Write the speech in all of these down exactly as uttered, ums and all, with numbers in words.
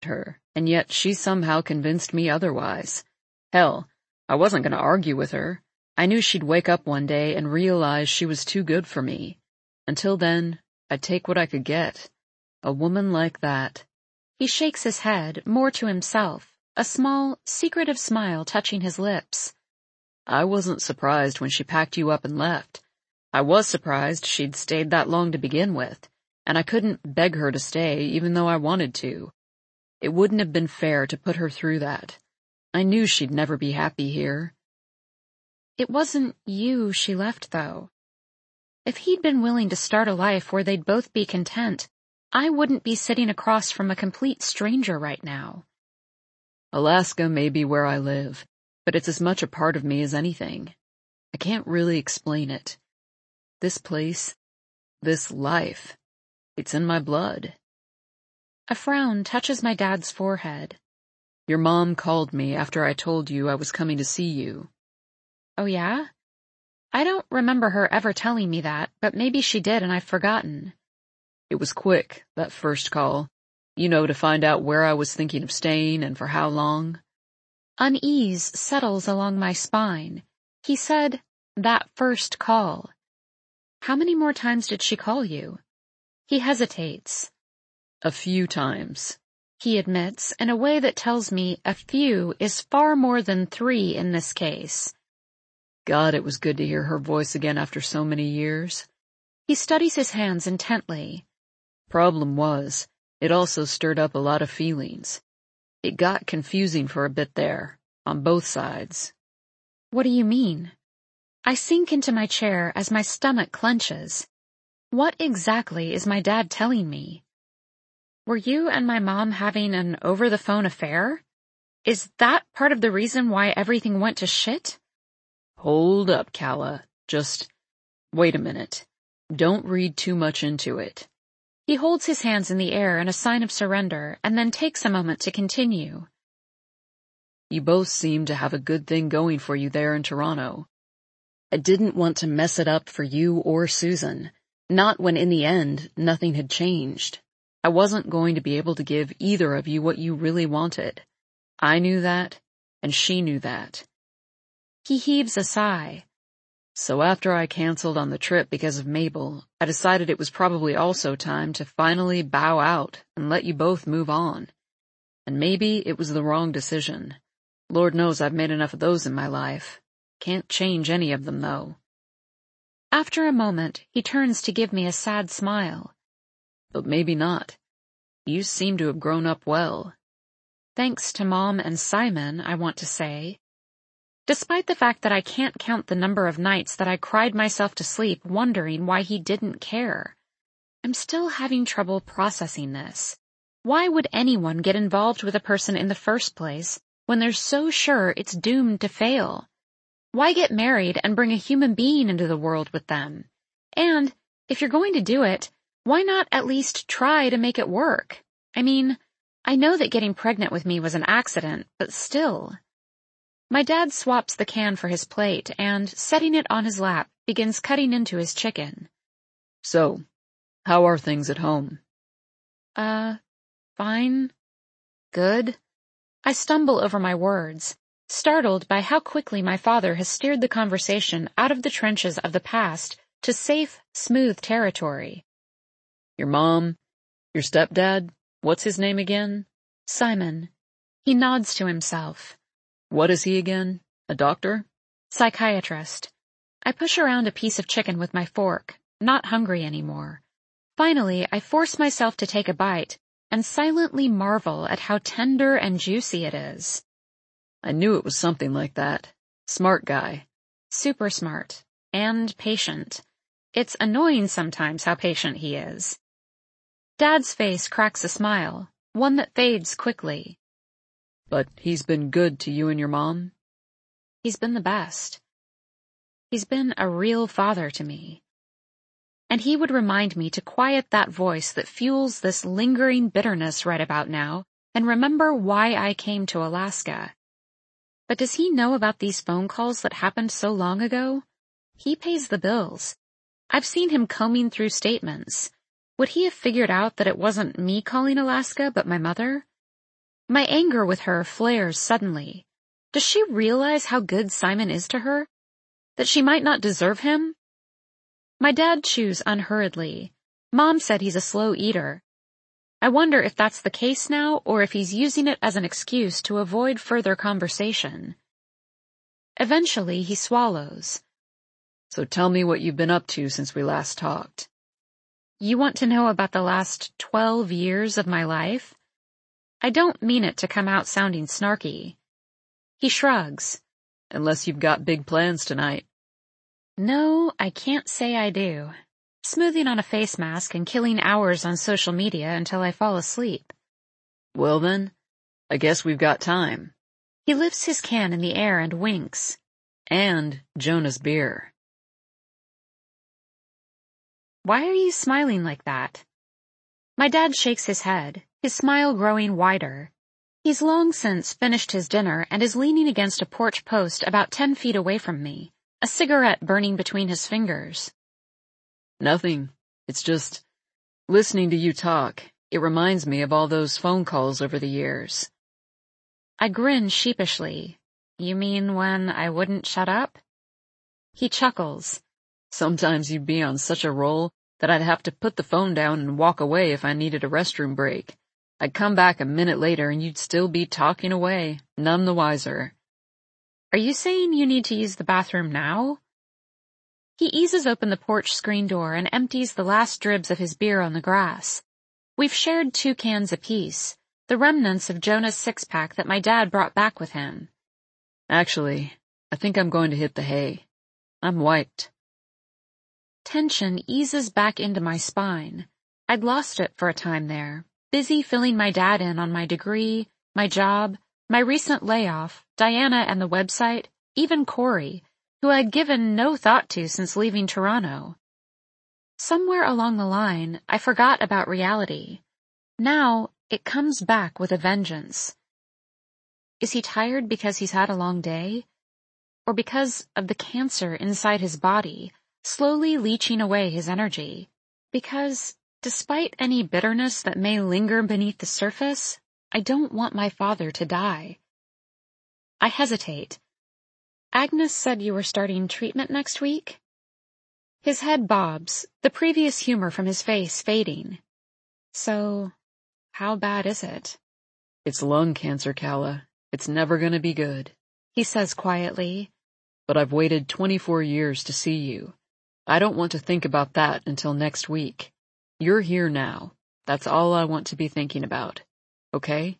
her, and yet she somehow convinced me otherwise. Hell, I wasn't going to argue with her. I knew she'd wake up one day and realize she was too good for me. Until then, I'd take what I could get. A woman like that. He shakes his head, more to himself, a small, secretive smile touching his lips. I wasn't surprised when she packed you up and left. I was surprised she'd stayed that long to begin with, and I couldn't beg her to stay even though I wanted to. It wouldn't have been fair to put her through that. I knew she'd never be happy here. It wasn't you she left, though. If he'd been willing to start a life where they'd both be content, I wouldn't be sitting across from a complete stranger right now. Alaska may be where I live, but it's as much a part of me as anything. I can't really explain it. This place, this life, it's in my blood. A frown touches my dad's forehead. Your mom called me after I told you I was coming to see you. Oh yeah? I don't remember her ever telling me that, but maybe she did and I've forgotten. It was quick, that first call. You know, to find out where I was thinking of staying and for how long. Unease settles along my spine. He said, that first call. How many more times did she call you? He hesitates. A few times, he admits, in a way that tells me a few is far more than three in this case. God, it was good to hear her voice again after so many years. He studies his hands intently. Problem was, it also stirred up a lot of feelings. It got confusing for a bit there, on both sides. What do you mean? I sink into my chair as my stomach clenches. What exactly is my dad telling me? Were you and my mom having an over-the-phone affair? Is that part of the reason why everything went to shit? Hold up, Calla. Just wait a minute. Don't read too much into it. He holds his hands in the air in a sign of surrender and then takes a moment to continue. You both seem to have a good thing going for you there in Toronto. I didn't want to mess it up for you or Susan, not when in the end nothing had changed. I wasn't going to be able to give either of you what you really wanted. I knew that, and she knew that. He heaves a sigh. So after I canceled on the trip because of Mabel, I decided it was probably also time to finally bow out and let you both move on. And maybe it was the wrong decision. Lord knows I've made enough of those in my life. Can't change any of them, though. After a moment, he turns to give me a sad smile. But maybe not. You seem to have grown up well. Thanks to Mom and Simon, I want to say. Despite the fact that I can't count the number of nights that I cried myself to sleep wondering why he didn't care. I'm still having trouble processing this. Why would anyone get involved with a person in the first place when they're so sure it's doomed to fail? Why get married and bring a human being into the world with them? And, if you're going to do it, why not at least try to make it work? I mean, I know that getting pregnant with me was an accident, but still. My dad swaps the can for his plate and, setting it on his lap, begins cutting into his chicken. So, how are things at home? Uh, fine. Good. I stumble over my words, startled by how quickly my father has steered the conversation out of the trenches of the past to safe, smooth territory. Your mom? Your stepdad? What's his name again? Simon. He nods to himself. What is he again? A doctor? Psychiatrist. I push around a piece of chicken with my fork, not hungry anymore. Finally, I force myself to take a bite and silently marvel at how tender and juicy it is. I knew it was something like that. Smart guy. Super smart. And patient. It's annoying sometimes how patient he is. Dad's face cracks a smile, one that fades quickly. But he's been good to you and your mom? He's been the best. He's been a real father to me. And he would remind me to quiet that voice that fuels this lingering bitterness right about now and remember why I came to Alaska. But does he know about these phone calls that happened so long ago? He pays the bills. I've seen him combing through statements. Would he have figured out that it wasn't me calling Alaska but my mother? My anger with her flares suddenly. Does she realize how good Simon is to her? That she might not deserve him? My dad chews unhurriedly. Mom said he's a slow eater. I wonder if that's the case now, or if he's using it as an excuse to avoid further conversation. Eventually, he swallows. So tell me what you've been up to since we last talked. You want to know about the last twelve years of my life? I don't mean it to come out sounding snarky. He shrugs. Unless you've got big plans tonight. No, I can't say I do. Smoothing on a face mask and killing hours on social media until I fall asleep. Well then, I guess we've got time. He lifts his can in the air and winks. And Jonah's beer. Why are you smiling like that? My dad shakes his head, his smile growing wider. He's long since finished his dinner and is leaning against a porch post about ten feet away from me, a cigarette burning between his fingers. Nothing. It's just, listening to you talk, it reminds me of all those phone calls over the years. I grin sheepishly. You mean when I wouldn't shut up? He chuckles. Sometimes you'd be on such a roll that I'd have to put the phone down and walk away if I needed a restroom break. I'd come back a minute later and you'd still be talking away, none the wiser. Are you saying you need to use the bathroom now? He eases open the porch screen door and empties the last dribs of his beer on the grass. We've shared two cans apiece, the remnants of Jonah's six-pack that my dad brought back with him. Actually, I think I'm going to hit the hay. I'm wiped. Tension eases back into my spine. I'd lost it for a time there, busy filling my dad in on my degree, my job, my recent layoff, Diana and the website, even Corey, who I'd given no thought to since leaving Toronto. Somewhere along the line, I forgot about reality. Now, it comes back with a vengeance. Is he tired because he's had a long day? Or because of the cancer inside his body, slowly leaching away his energy? Because, despite any bitterness that may linger beneath the surface, I don't want my father to die. I hesitate. Agnes said you were starting treatment next week? His head bobs, the previous humor from his face fading. So, how bad is it? It's lung cancer, Calla. It's never gonna be good, he says quietly. But I've waited twenty-four years to see you. I don't want to think about that until next week. You're here now. That's all I want to be thinking about. Okay?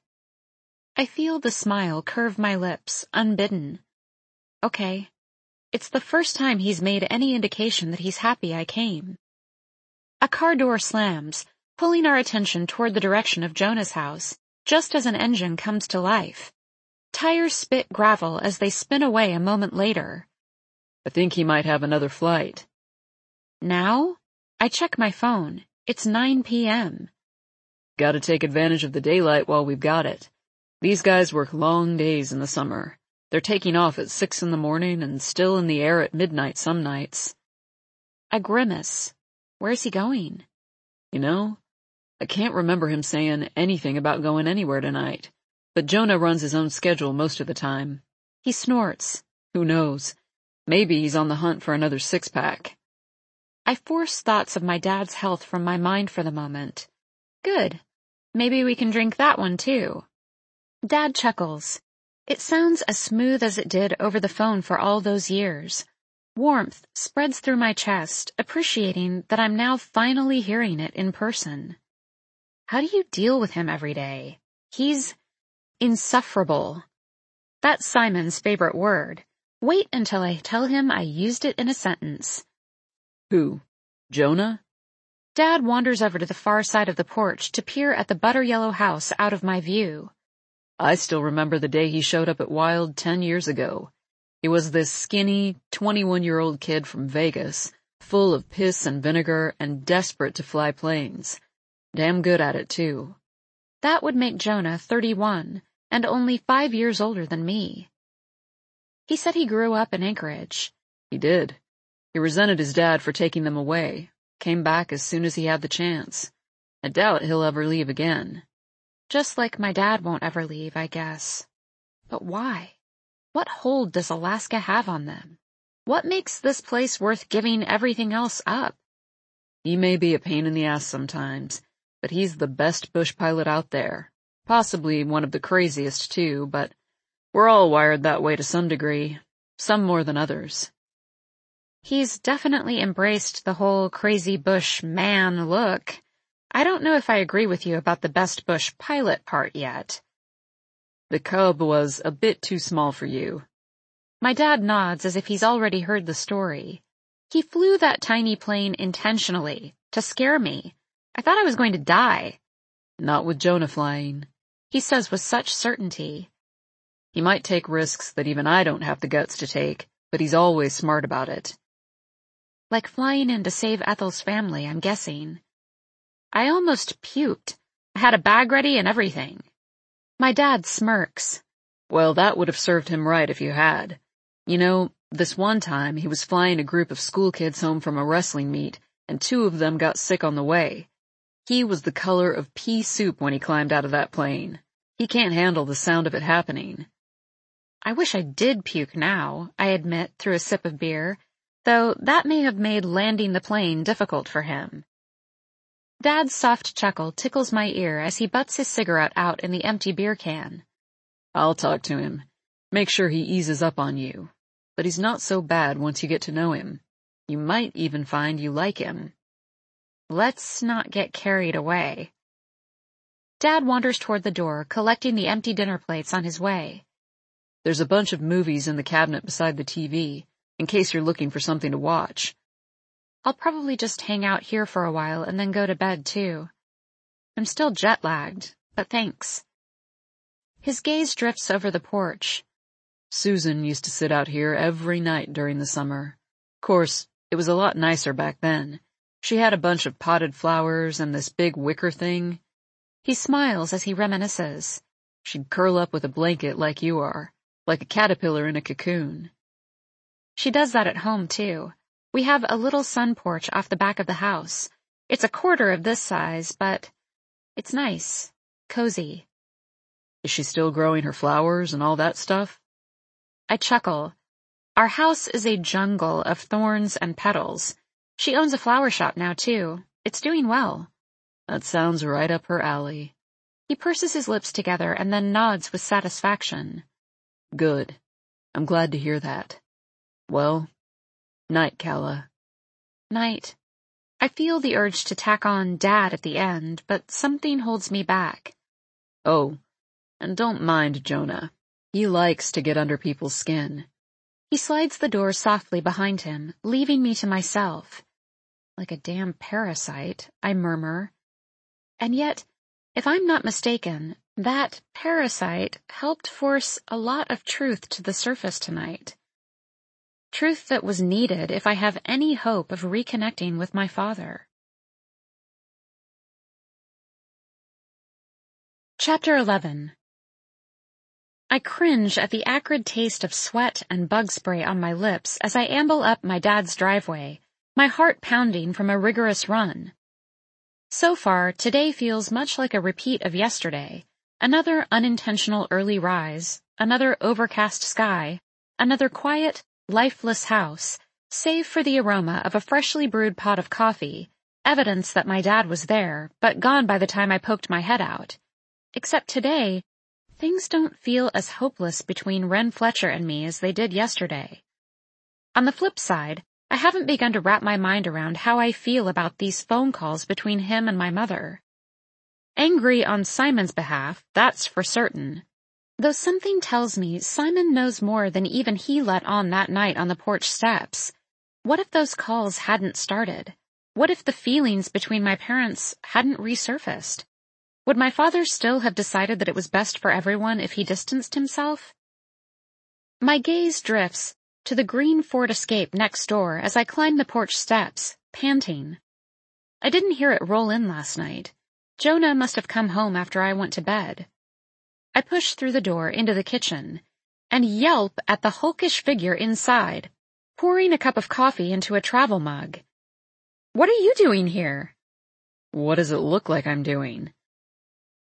I feel the smile curve my lips, unbidden. Okay. It's the first time he's made any indication that he's happy I came. A car door slams, pulling our attention toward the direction of Jonah's house, just as an engine comes to life. Tires spit gravel as they spin away a moment later. I think he might have another flight. Now? I check my phone. It's nine p.m. Gotta take advantage of the daylight while we've got it. These guys work long days in the summer. They're taking off at six in the morning and still in the air at midnight some nights. I grimace. Where's he going? You know, I can't remember him saying anything about going anywhere tonight, but Jonah runs his own schedule most of the time. He snorts. Who knows? Maybe he's on the hunt for another six-pack. I force thoughts of my dad's health from my mind for the moment. Good. Maybe we can drink that one too. Dad chuckles. It sounds as smooth as it did over the phone for all those years. Warmth spreads through my chest, appreciating that I'm now finally hearing it in person. How do you deal with him every day? He's insufferable. That's Simon's favorite word. Wait until I tell him I used it in a sentence. Who? Jonah? Dad wanders over to the far side of the porch to peer at the butter yellow house out of my view. I still remember the day he showed up at Wild ten years ago. He was this skinny, twenty-one-year-old kid from Vegas, full of piss and vinegar and desperate to fly planes. Damn good at it, too. That would make Jonah thirty-one, and only five years older than me. He said he grew up in Anchorage. He did. He resented his dad for taking them away, came back as soon as he had the chance. I doubt he'll ever leave again. Just like my dad won't ever leave, I guess. But why? What hold does Alaska have on them? What makes this place worth giving everything else up? He may be a pain in the ass sometimes, but he's the best bush pilot out there. Possibly one of the craziest, too, but we're all wired that way to some degree, some more than others. He's definitely embraced the whole crazy bush man look. I don't know if I agree with you about the best bush pilot part yet. The Cub was a bit too small for you. My dad nods as if he's already heard the story. He flew that tiny plane intentionally, to scare me. I thought I was going to die. Not with Jonah flying. He says with such certainty. He might take risks that even I don't have the guts to take, but he's always smart about it. Like flying in to save Ethel's family, I'm guessing. I almost puked. I had a bag ready and everything. My dad smirks. Well, that would have served him right if you had. You know, this one time he was flying a group of school kids home from a wrestling meet, and two of them got sick on the way. He was the color of pea soup when he climbed out of that plane. He can't handle the sound of it happening. I wish I did puke now, I admit through a sip of beer, though that may have made landing the plane difficult for him. Dad's soft chuckle tickles my ear as he butts his cigarette out in the empty beer can. I'll talk to him. Make sure he eases up on you. But he's not so bad once you get to know him. You might even find you like him. Let's not get carried away. Dad wanders toward the door, collecting the empty dinner plates on his way. There's a bunch of movies in the cabinet beside the T V, in case you're looking for something to watch. I'll probably just hang out here for a while and then go to bed, too. I'm still jet-lagged, but thanks. His gaze drifts over the porch. Susan used to sit out here every night during the summer. Of course, it was a lot nicer back then. She had a bunch of potted flowers and this big wicker thing. He smiles as he reminisces. She'd curl up with a blanket like you are, like a caterpillar in a cocoon. She does that at home, too. We have a little sun porch off the back of the house. It's a quarter of this size, but it's nice, cozy. Is she still growing her flowers and all that stuff? I chuckle. Our house is a jungle of thorns and petals. She owns a flower shop now, too. It's doing well. That sounds right up her alley. He purses his lips together and then nods with satisfaction. Good. I'm glad to hear that. Well, night, Calla. Night. I feel the urge to tack on Dad at the end, but something holds me back. Oh, and don't mind Jonah. He likes to get under people's skin. He slides the door softly behind him, leaving me to myself. Like a damn parasite, I murmur. And yet, if I'm not mistaken, that parasite helped force a lot of truth to the surface tonight. Truth that was needed if I have any hope of reconnecting with my father. Chapter eleven. I cringe at the acrid taste of sweat and bug spray on my lips as I amble up my dad's driveway, my heart pounding from a rigorous run. So far, today feels much like a repeat of yesterday. Another unintentional early rise, another overcast sky, another quiet, lifeless house, save for the aroma of a freshly brewed pot of coffee, evidence that my dad was there, but gone by the time I poked my head out. Except today, things don't feel as hopeless between Ren Fletcher and me as they did yesterday. On the flip side, I haven't begun to wrap my mind around how I feel about these phone calls between him and my mother. Angry on Simon's behalf, that's for certain. Though something tells me Simon knows more than even he let on that night on the porch steps. What if those calls hadn't started? What if the feelings between my parents hadn't resurfaced? Would my father still have decided that it was best for everyone if he distanced himself? My gaze drifts to the green Ford Escape next door as I climb the porch steps, panting. I didn't hear it roll in last night. Jonah must have come home after I went to bed. I push through the door into the kitchen and yelp at the hulkish figure inside, pouring a cup of coffee into a travel mug. What are you doing here? What does it look like I'm doing?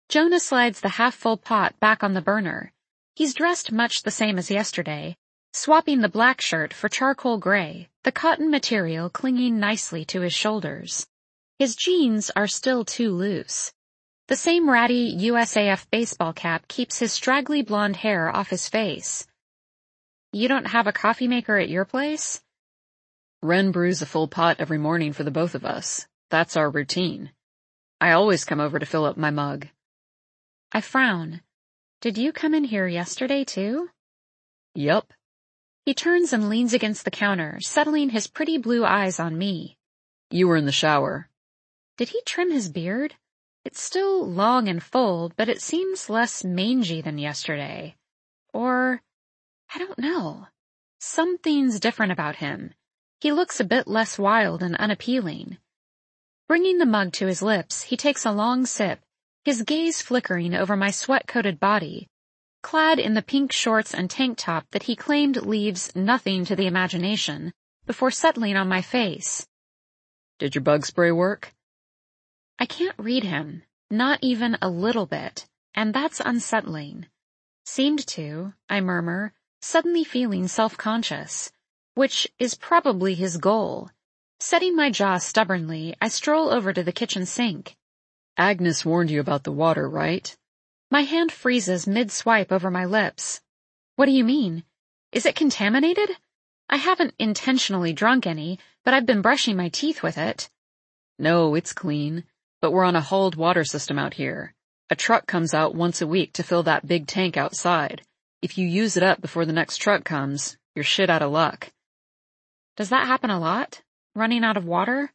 Jonah slides the half-full pot back on the burner. He's dressed much the same as yesterday, swapping the black shirt for charcoal gray, the cotton material clinging nicely to his shoulders. His jeans are still too loose. The same ratty U S A F baseball cap keeps his straggly blonde hair off his face. You don't have a coffee maker at your place? Wren brews a full pot every morning for the both of us. That's our routine. I always come over to fill up my mug. I frown. Did you come in here yesterday, too? Yup. He turns and leans against the counter, settling his pretty blue eyes on me. You were in the shower. Did he trim his beard? It's still long and full, but it seems less mangy than yesterday. Or, I don't know. Something's different about him. He looks a bit less wild and unappealing. Bringing the mug to his lips, he takes a long sip, his gaze flickering over my sweat-coated body, clad in the pink shorts and tank top that he claimed leaves nothing to the imagination, before settling on my face. Did your bug spray work? I can't read him, not even a little bit, and that's unsettling. Seemed to, I murmur, suddenly feeling self-conscious, which is probably his goal. Setting my jaw stubbornly, I stroll over to the kitchen sink. Agnes warned you about the water, right? My hand freezes mid-swipe over my lips. What do you mean? Is it contaminated? I haven't intentionally drunk any, but I've been brushing my teeth with it. No, it's clean, but we're on a hauled water system out here. A truck comes out once a week to fill that big tank outside. If you use it up before the next truck comes, you're shit out of luck. Does that happen a lot? Running out of water?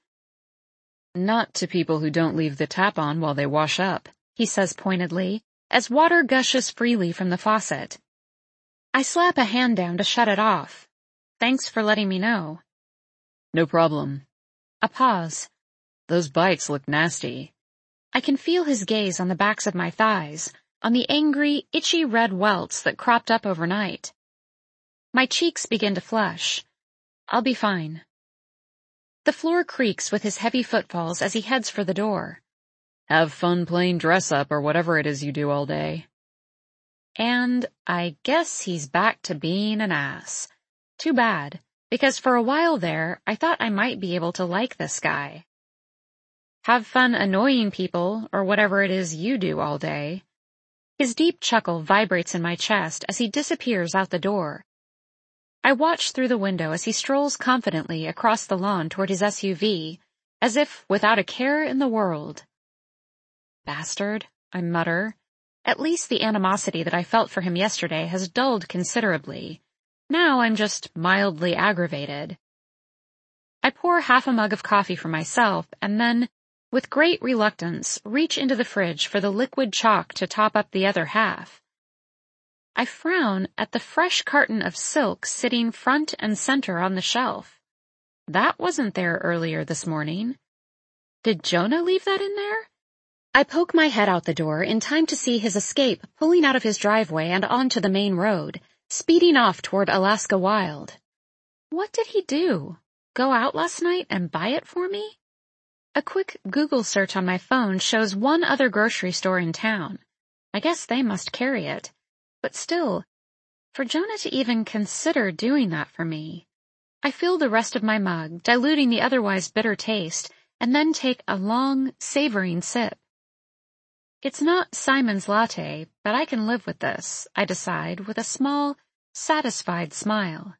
Not to people who don't leave the tap on while they wash up, he says pointedly, as water gushes freely from the faucet. I slap a hand down to shut it off. Thanks for letting me know. No problem. A pause. Those bites look nasty. I can feel his gaze on the backs of my thighs, on the angry, itchy red welts that cropped up overnight. My cheeks begin to flush. I'll be fine. The floor creaks with his heavy footfalls as he heads for the door. Have fun playing dress-up or whatever it is you do all day. And I guess he's back to being an ass. Too bad, because for a while there, I thought I might be able to like this guy. Have fun annoying people, or whatever it is you do all day. His deep chuckle vibrates in my chest as he disappears out the door. I watch through the window as he strolls confidently across the lawn toward his S U V, as if without a care in the world. Bastard, I mutter. At least the animosity that I felt for him yesterday has dulled considerably. Now I'm just mildly aggravated. I pour half a mug of coffee for myself and then, with great reluctance, reach into the fridge for the liquid chalk to top up the other half. I frown at the fresh carton of silk sitting front and center on the shelf. That wasn't there earlier this morning. Did Jonah leave that in there? I poke my head out the door in time to see his escape pulling out of his driveway and onto the main road, speeding off toward Alaska Wild. What did he do? Go out last night and buy it for me? A quick Google search on my phone shows one other grocery store in town. I guess they must carry it. But still, for Jonah to even consider doing that for me. I fill the rest of my mug, diluting the otherwise bitter taste, and then take a long, savoring sip. It's not Simon's latte, but I can live with this, I decide with a small, satisfied smile.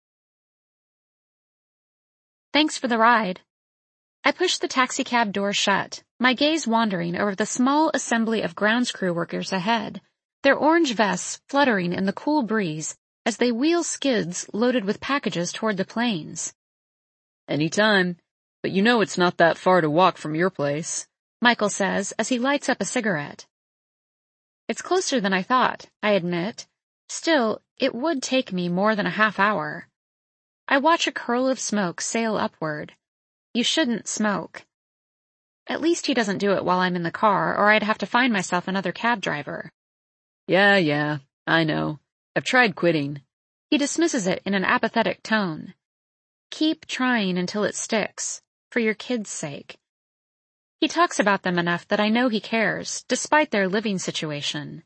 Thanks for the ride. I push the taxicab door shut, my gaze wandering over the small assembly of grounds crew workers ahead, their orange vests fluttering in the cool breeze as they wheel skids loaded with packages toward the planes. Anytime, but you know it's not that far to walk from your place, Michael says as he lights up a cigarette. It's closer than I thought, I admit. Still, it would take me more than a half hour. I watch a curl of smoke sail upward. You shouldn't smoke. At least he doesn't do it while I'm in the car, or I'd have to find myself another cab driver. Yeah, yeah, I know. I've tried quitting. He dismisses it in an apathetic tone. Keep trying until it sticks, for your kid's sake. He talks about them enough that I know he cares, despite their living situation.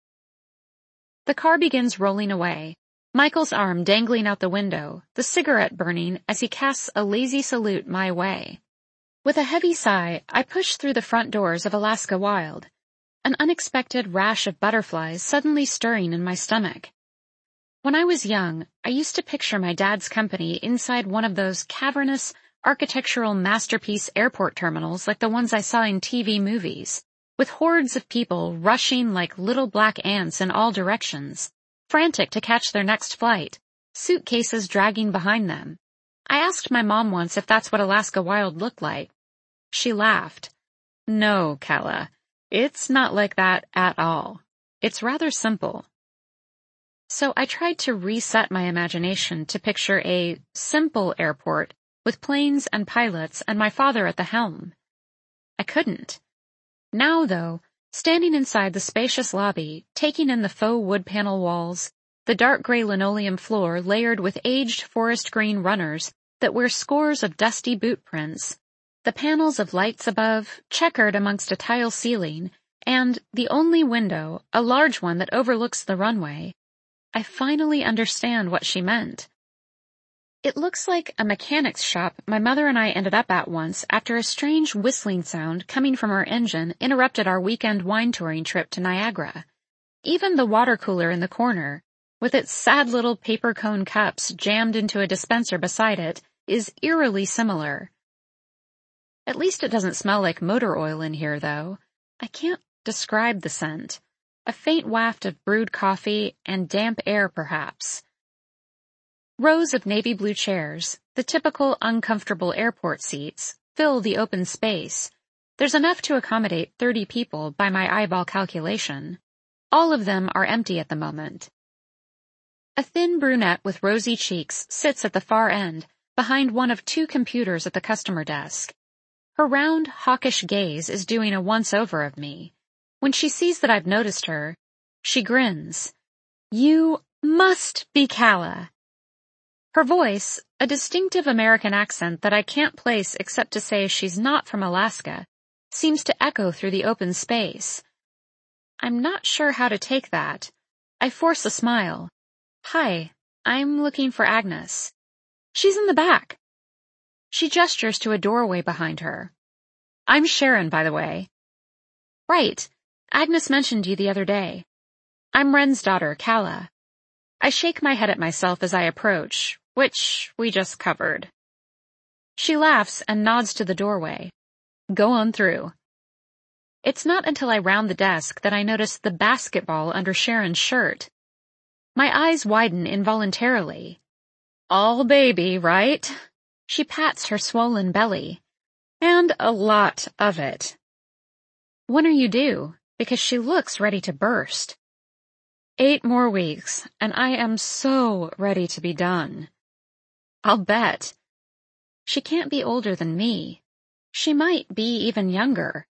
The car begins rolling away, Michael's arm dangling out the window, the cigarette burning as he casts a lazy salute my way. With a heavy sigh, I push through the front doors of Alaska Wild, an unexpected rash of butterflies suddenly stirring in my stomach. When I was young, I used to picture my dad's company inside one of those cavernous, architectural masterpiece airport terminals like the ones I saw in T V movies, with hordes of people rushing like little black ants in all directions, frantic to catch their next flight, suitcases dragging behind them. I asked my mom once if that's what Alaska Wild looked like. She laughed. No, Kala, it's not like that at all. It's rather simple. So I tried to reset my imagination to picture a simple airport with planes and pilots and my father at the helm. I couldn't. Now, though, standing inside the spacious lobby, taking in the faux wood panel walls, the dark gray linoleum floor layered with aged forest green runners that wear scores of dusty boot prints, the panels of lights above, checkered amongst a tile ceiling, and the only window, a large one that overlooks the runway, I finally understand what she meant. It looks like a mechanic's shop my mother and I ended up at once after a strange whistling sound coming from our engine interrupted our weekend wine touring trip to Niagara. Even the water cooler in the corner, with its sad little paper cone cups jammed into a dispenser beside it, is eerily similar. At least it doesn't smell like motor oil in here, though. I can't describe the scent. A faint waft of brewed coffee and damp air, perhaps. Rows of navy blue chairs, the typical uncomfortable airport seats, fill the open space. There's enough to accommodate thirty people by my eyeball calculation. All of them are empty at the moment. A thin brunette with rosy cheeks sits at the far end, behind one of two computers at the customer desk. Her round, hawkish gaze is doing a once-over of me. When she sees that I've noticed her, she grins. You must be Kala. Her voice, a distinctive American accent that I can't place except to say she's not from Alaska, seems to echo through the open space. I'm not sure how to take that. I force a smile. Hi, I'm looking for Agnes. She's in the back. She gestures to a doorway behind her. I'm Sharon, by the way. Right. Agnes mentioned you the other day. I'm Wren's daughter, Kala. I shake my head at myself as I approach, which we just covered. She laughs and nods to the doorway. Go on through. It's not until I round the desk that I notice the basketball under Sharon's shirt. My eyes widen involuntarily. All baby, right? She pats her swollen belly. And a lot of it. When are you due? Because she looks ready to burst. Eight more weeks, and I am so ready to be done. I'll bet. She can't be older than me. She might be even younger.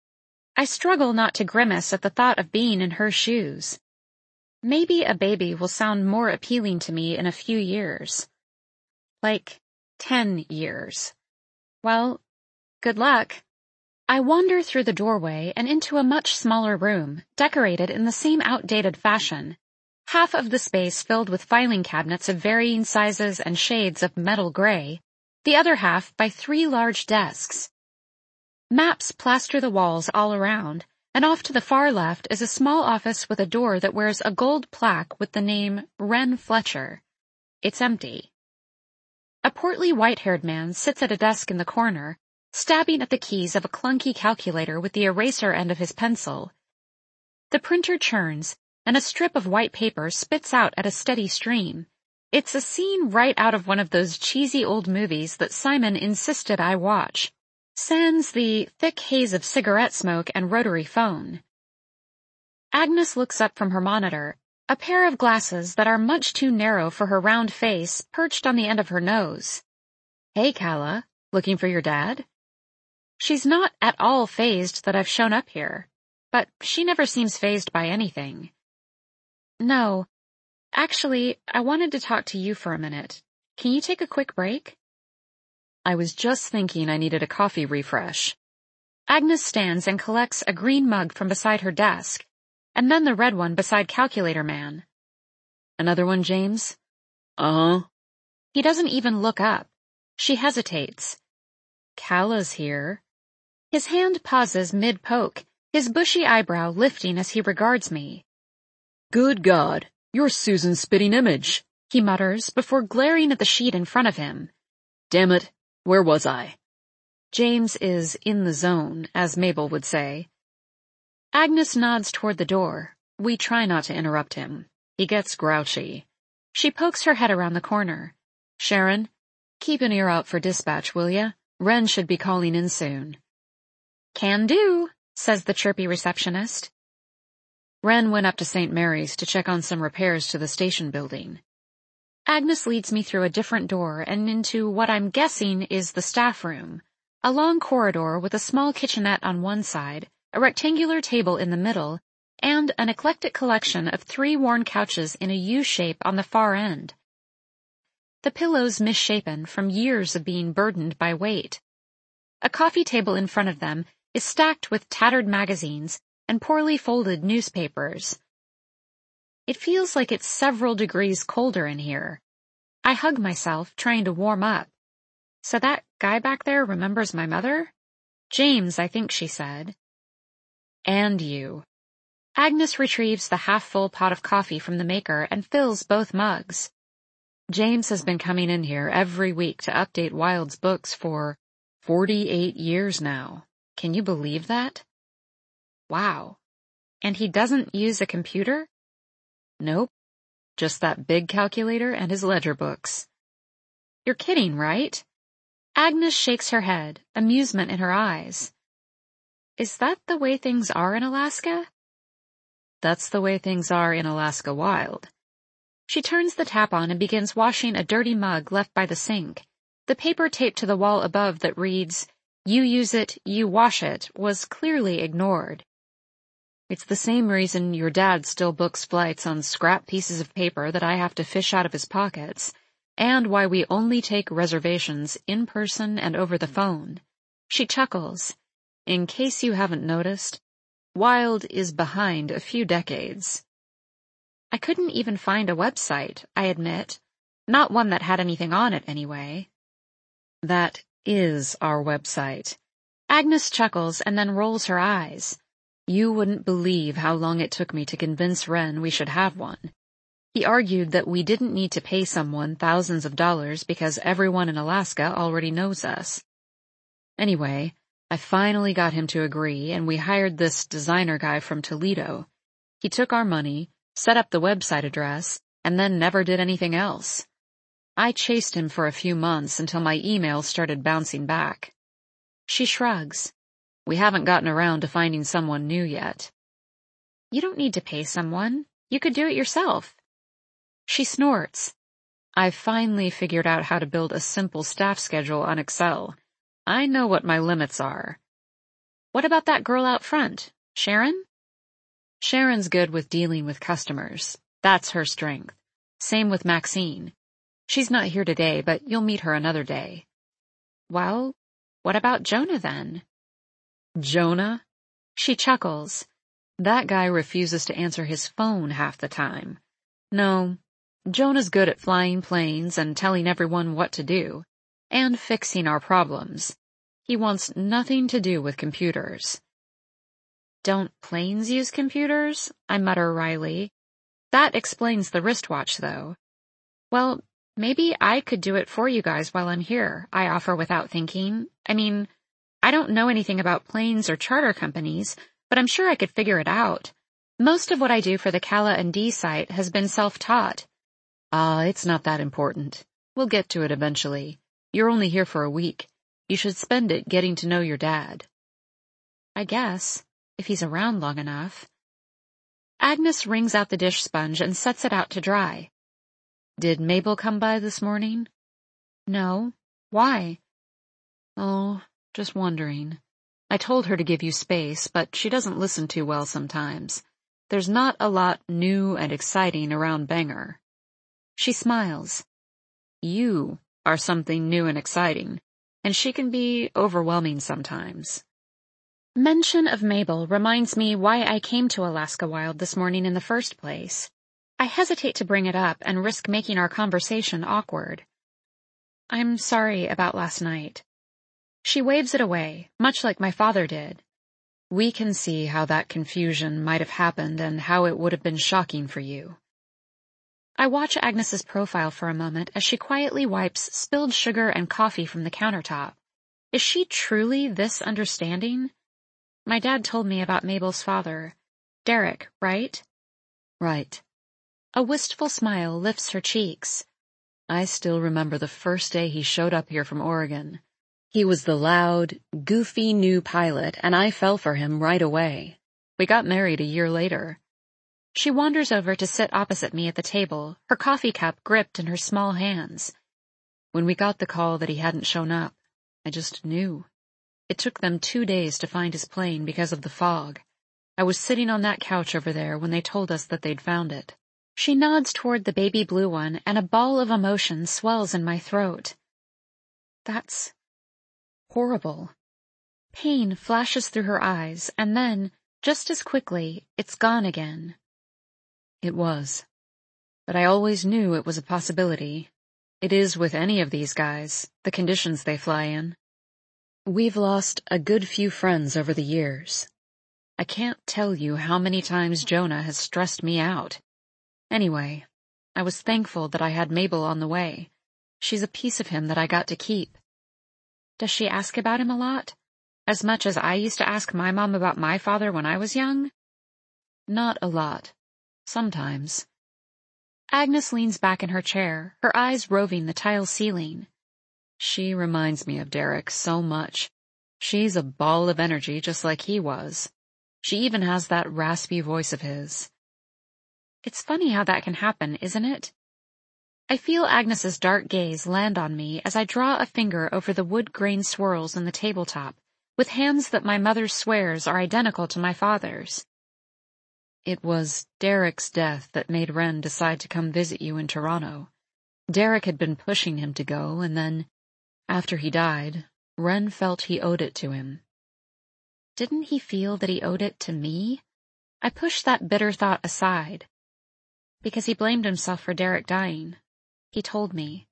I struggle not to grimace at the thought of being in her shoes. Maybe a baby will sound more appealing to me in a few years. Like ten years. Well, good luck. I wander through the doorway and into a much smaller room, decorated in the same outdated fashion. Half of the space filled with filing cabinets of varying sizes and shades of metal gray, the other half by three large desks. Maps plaster the walls all around, and off to the far left is a small office with a door that wears a gold plaque with the name Wren Fletcher. It's empty. A portly white-haired man sits at a desk in the corner, stabbing at the keys of a clunky calculator with the eraser end of his pencil. The printer churns, and a strip of white paper spits out at a steady stream. It's a scene right out of one of those cheesy old movies that Simon insisted I watch, sans the thick haze of cigarette smoke and rotary phone. Agnes looks up from her monitor, a pair of glasses that are much too narrow for her round face perched on the end of her nose. Hey, Kala, looking for your dad? She's not at all fazed that I've shown up here, but she never seems fazed by anything. No, actually, I wanted to talk to you for a minute. Can you take a quick break? I was just thinking I needed a coffee refresh. Agnes stands and collects a green mug from beside her desk, and then the red one beside Calculator Man. Another one, James? Uh-huh. He doesn't even look up. She hesitates. Calla's here. His hand pauses mid-poke, his bushy eyebrow lifting as he regards me. Good God, you're Susan's spitting image, he mutters before glaring at the sheet in front of him. Damn it, where was I? James is in the zone, as Mabel would say. Agnes nods toward the door. We try not to interrupt him. He gets grouchy. She pokes her head around the corner. Sharon, keep an ear out for dispatch, will ya? Wren should be calling in soon. Can do, says the chirpy receptionist. Wren went up to Saint Mary's to check on some repairs to the station building. Agnes leads me through a different door and into what I'm guessing is the staff room. A long corridor with a small kitchenette on one side, a rectangular table in the middle, and an eclectic collection of three worn couches in a U shape on the far end. The pillows misshapen from years of being burdened by weight. A coffee table in front of them is stacked with tattered magazines and poorly folded newspapers. It feels like it's several degrees colder in here. I hug myself, trying to warm up. So that guy back there remembers my mother? James, I think she said. And you. Agnes retrieves the half-full pot of coffee from the maker and fills both mugs. James has been coming in here every week to update Wilde's books for forty-eight years now. Can you believe that? Wow. And he doesn't use a computer? Nope. Just that big calculator and his ledger books. You're kidding, right? Agnes shakes her head, amusement in her eyes. Is that the way things are in Alaska? That's the way things are in Alaska Wild. She turns the tap on and begins washing a dirty mug left by the sink. The paper taped to the wall above that reads, "You use it, you wash it," was clearly ignored. It's the same reason your dad still books flights on scrap pieces of paper that I have to fish out of his pockets, and why we only take reservations in person and over the phone. She chuckles. In case you haven't noticed, Wilde is behind a few decades. I couldn't even find a website, I admit. Not one that had anything on it, anyway. That is our website. Agnes chuckles and then rolls her eyes. You wouldn't believe how long it took me to convince Wren we should have one. He argued that we didn't need to pay someone thousands of dollars because everyone in Alaska already knows us. Anyway, I finally got him to agree, and we hired this designer guy from Toledo. He took our money, set up the website address, and then never did anything else. I chased him for a few months until my emails started bouncing back. She shrugs. We haven't gotten around to finding someone new yet. You don't need to pay someone. You could do it yourself. She snorts. I've finally figured out how to build a simple staff schedule on Excel. I know what my limits are. What about that girl out front, Sharon? Sharon's good with dealing with customers. That's her strength. Same with Maxine. She's not here today, but you'll meet her another day. Well, what about Jonah then? Jonah? She chuckles. That guy refuses to answer his phone half the time. No, Jonah's good at flying planes and telling everyone what to do, and fixing our problems. He wants nothing to do with computers. Don't planes use computers? I mutter wryly. That explains the wristwatch, though. Well, maybe I could do it for you guys while I'm here, I offer without thinking. I mean, I don't know anything about planes or charter companies, but I'm sure I could figure it out. Most of what I do for the Calla and D site has been self-taught. Ah, it's not that important. We'll get to it eventually. You're only here for a week. You should spend it getting to know your dad. I guess, if he's around long enough. Agnes wrings out the dish sponge and sets it out to dry. Did Mabel come by this morning? No. Why? Oh, just wondering. I told her to give you space, but she doesn't listen too well sometimes. There's not a lot new and exciting around Bangor. She smiles. You are something new and exciting, and she can be overwhelming sometimes. Mention of Mabel reminds me why I came to Alaska Wild this morning in the first place. I hesitate to bring it up and risk making our conversation awkward. I'm sorry about last night. She waves it away, much like my father did. We can see how that confusion might have happened and how it would have been shocking for you. I watch Agnes's profile for a moment as she quietly wipes spilled sugar and coffee from the countertop. Is she truly this understanding? My dad told me about Mabel's father. Derek, right? Right. A wistful smile lifts her cheeks. I still remember the first day he showed up here from Oregon. He was the loud, goofy new pilot, and I fell for him right away. We got married a year later. She wanders over to sit opposite me at the table, her coffee cup gripped in her small hands. When we got the call that he hadn't shown up, I just knew. It took them two days to find his plane because of the fog. I was sitting on that couch over there when they told us that they'd found it. She nods toward the baby blue one, and a ball of emotion swells in my throat. That's horrible. Pain flashes through her eyes, and then, just as quickly, it's gone again. It was. But I always knew it was a possibility. It is with any of these guys, the conditions they fly in. We've lost a good few friends over the years. I can't tell you how many times Jonah has stressed me out. Anyway, I was thankful that I had Mabel on the way. She's a piece of him that I got to keep. Does she ask about him a lot? As much as I used to ask my mom about my father when I was young? Not a lot. Sometimes. Agnes leans back in her chair, her eyes roving the tile ceiling. She reminds me of Derek so much. She's a ball of energy just like he was. She even has that raspy voice of his. It's funny how that can happen, isn't it? I feel Agnes's dark gaze land on me as I draw a finger over the wood grain swirls in the tabletop, with hands that my mother swears are identical to my father's. It was Derek's death that made Wren decide to come visit you in Toronto. Derek had been pushing him to go, and then, after he died, Wren felt he owed it to him. Didn't he feel that he owed it to me? I pushed that bitter thought aside. Because he blamed himself for Derek dying. He told me.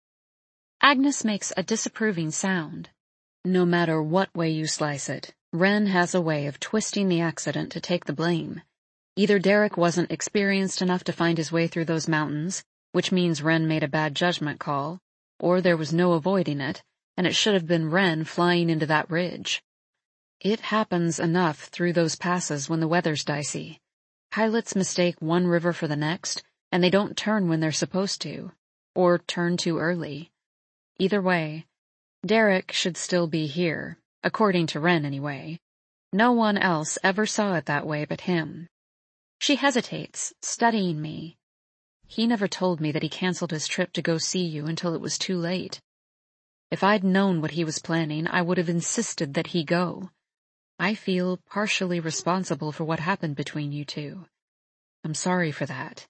Agnes makes a disapproving sound. No matter what way you slice it, Wren has a way of twisting the accident to take the blame. Either Derek wasn't experienced enough to find his way through those mountains, which means Wren made a bad judgment call, or there was no avoiding it, and it should have been Wren flying into that ridge. It happens enough through those passes when the weather's dicey. Pilots mistake one river for the next, and they don't turn when they're supposed to, or turn too early. Either way, Derek should still be here, according to Wren anyway. No one else ever saw it that way but him. She hesitates, studying me. He never told me that he canceled his trip to go see you until it was too late. If I'd known what he was planning, I would have insisted that he go. I feel partially responsible for what happened between you two. I'm sorry for that.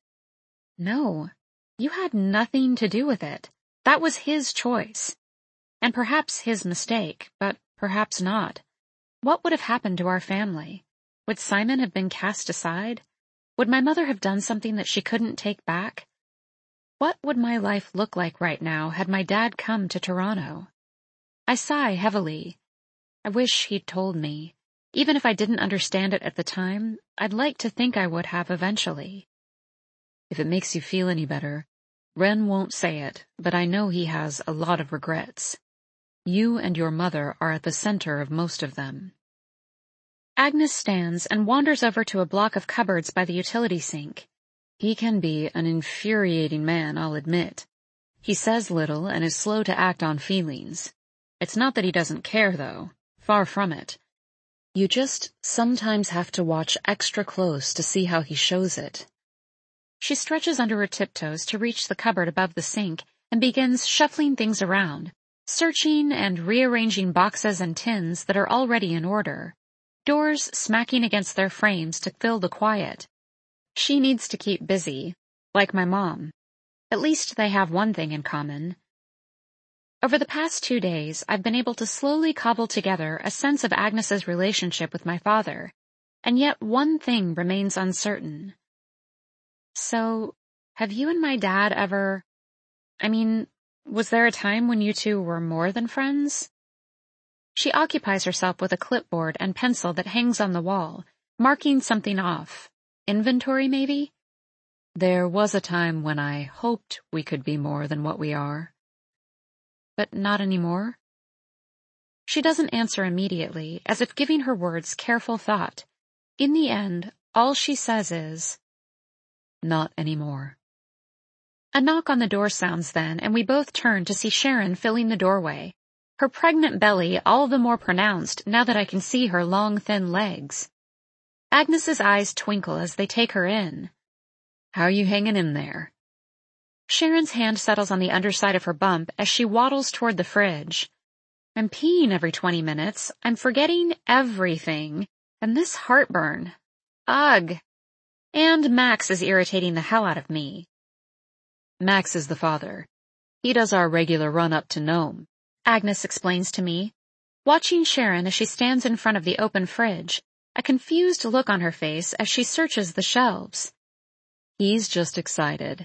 No, you had nothing to do with it. That was his choice. And perhaps his mistake, but perhaps not. What would have happened to our family? Would Simon have been cast aside? Would my mother have done something that she couldn't take back? What would my life look like right now had my dad come to Toronto? I sigh heavily. I wish he'd told me. Even if I didn't understand it at the time, I'd like to think I would have eventually. If it makes you feel any better, Wren won't say it, but I know he has a lot of regrets. You and your mother are at the center of most of them. Agnes stands and wanders over to a block of cupboards by the utility sink. He can be an infuriating man, I'll admit. He says little and is slow to act on feelings. It's not that he doesn't care, though. Far from it. You just sometimes have to watch extra close to see how he shows it. She stretches under her tiptoes to reach the cupboard above the sink and begins shuffling things around, searching and rearranging boxes and tins that are already in order. Doors smacking against their frames to fill the quiet. She needs to keep busy, like my mom. At least they have one thing in common. Over the past two days, I've been able to slowly cobble together a sense of Agnes's relationship with my father, and yet one thing remains uncertain. So, have you and my dad ever... I mean, was there a time when you two were more than friends? She occupies herself with a clipboard and pencil that hangs on the wall, marking something off. Inventory, maybe? There was a time when I hoped we could be more than what we are. But not anymore? She doesn't answer immediately, as if giving her words careful thought. In the end, all she says is, "Not anymore." A knock on the door sounds then, and we both turn to see Sharon filling the doorway, her pregnant belly all the more pronounced now that I can see her long, thin legs. Agnes's eyes twinkle as they take her in. "How you hanging in there?" Sharon's hand settles on the underside of her bump as she waddles toward the fridge. I'm peeing every twenty minutes, I'm forgetting everything, and this heartburn. Ugh! And Max is irritating the hell out of me. Max is the father. He does our regular run up to Nome, Agnes explains to me, watching Sharon as she stands in front of the open fridge, a confused look on her face as she searches the shelves. He's just excited.